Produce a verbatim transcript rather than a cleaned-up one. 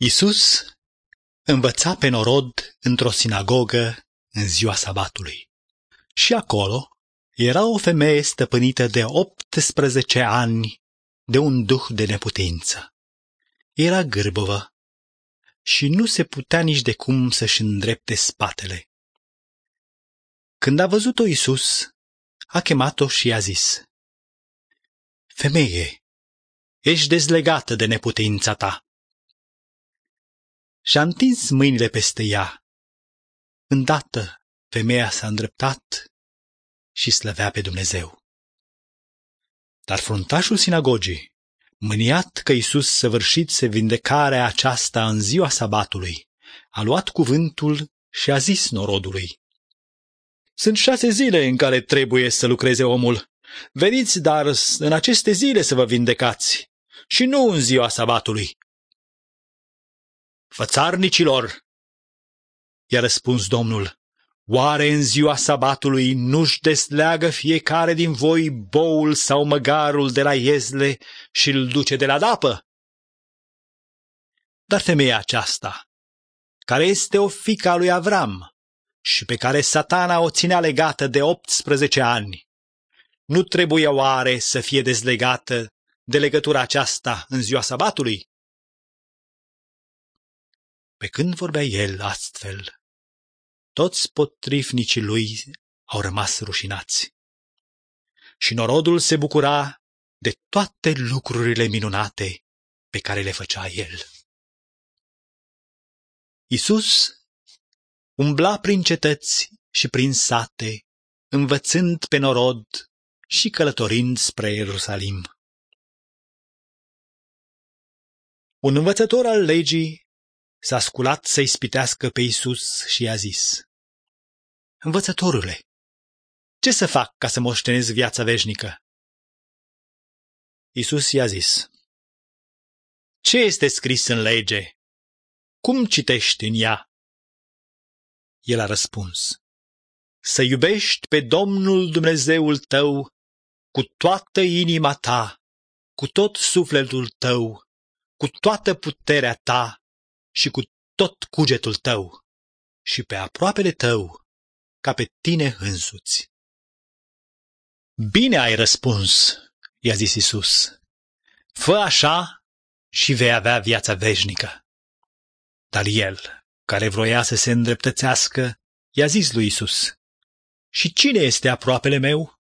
Iisus învăța pe norod într-o sinagogă în ziua sabatului. Și acolo era o femeie stăpânită de optsprezece ani de un duh de neputință. Era gârbovă și nu se putea nici de cum să-și îndrepte spatele. Când a văzut-o Iisus, a chemat-o și i-a zis: „Femeie, ești dezlegată de neputința ta.” Și-a întins mâinile peste ea. Îndată femeia s-a îndreptat și slăvea pe Dumnezeu. Dar fruntașul sinagogii, mâniat că Iisus săvârșise vindecarea aceasta în ziua sabatului, a luat cuvântul și a zis norodului: „Sunt șase zile în care trebuie să lucreze omul. Veniți dar în aceste zile să vă vindecați și nu în ziua sabatului.” „Fățarnicilor!” i-a răspuns Domnul, „oare în ziua sabatului nu-și desleagă fiecare din voi boul sau măgarul de la iezle și îl duce de la dapă? Dar femeia aceasta, care este o fiică a lui Avram și pe care Satana o ținea legată de optsprezece ani, nu trebuie oare să fie dezlegată de legătura aceasta în ziua sabatului?” Pe când vorbea el astfel, toți potrivnicii lui au rămas rușinați. Și norodul se bucura de toate lucrurile minunate pe care le făcea el. Iisus umbla prin cetăți și prin sate, învățând pe norod și călătorind spre Ierusalim. Un învățător al legii s-a sculat să ispitească pe Iisus și i-a zis: „Învățătorule, ce să fac ca să moștenesc viața veșnică?” Iisus i-a zis: „Ce este scris în lege? Cum citești în ea?” El a răspuns: „Să iubești pe Domnul Dumnezeul tău cu toată inima ta, cu tot sufletul tău, cu toată puterea ta și cu tot cugetul tău, și pe aproapele tău ca pe tine însuți.” „Bine ai răspuns,” i-a zis Iisus, „fă așa și vei avea viața veșnică.” Dar el, care vroia să se îndreptățească, i-a zis lui Iisus: „Și cine este aproapele meu?”